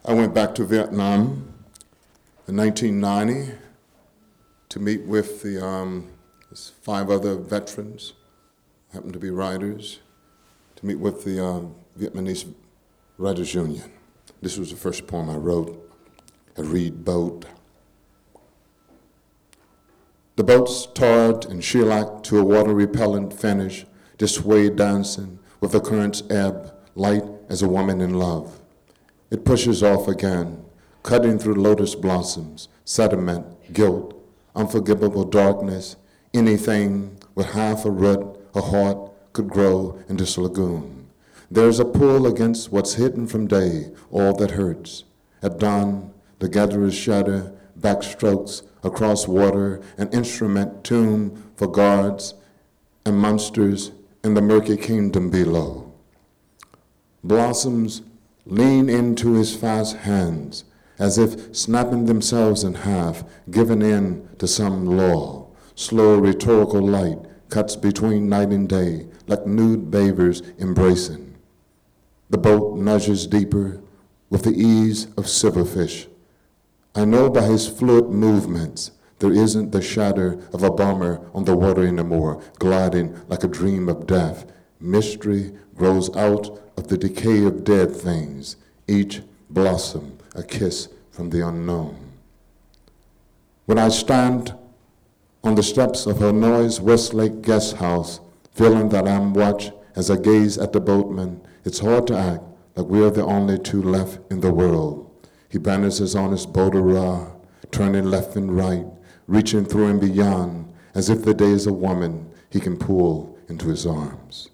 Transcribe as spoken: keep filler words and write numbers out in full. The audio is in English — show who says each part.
Speaker 1: I went back to Vietnam in nineteen ninety to meet with the um, five other veterans, happened to be writers, to meet with the um, Vietnamese Writers Union. This was the first poem I wrote, a reed boat. The boat's tarred and shellac to a water-repellent finish, just swayed dancing with the current's ebb, light as a woman in love. It pushes off again, cutting through lotus blossoms, sediment, guilt, unforgivable darkness. Anything with half a root, a heart, could grow in this lagoon. There's a pull against what's hidden from day, all that hurts. At dawn, the gatherers shatter, backstrokes across water, an instrument tuned for guards and monsters in the murky kingdom below. Blossoms lean into his fast hands, as if snapping themselves in half, giving in to some law. Slow rhetorical light cuts between night and day, like nude bathers embracing. The boat nudges deeper with the ease of silverfish. I know by his fluid movements there isn't the shadow of a bomber on the water anymore, gliding like a dream of death. Mystery grows out of the decay of dead things, each blossom a kiss from the unknown. When I stand on the steps of Hanoi's Westlake guest house, feeling that I'm watched as I gaze at the boatman, it's hard to act like we are the only two left in the world. He balances on his boat hurrah, turning left and right, reaching through and beyond, as if the day is a woman he can pull into his arms.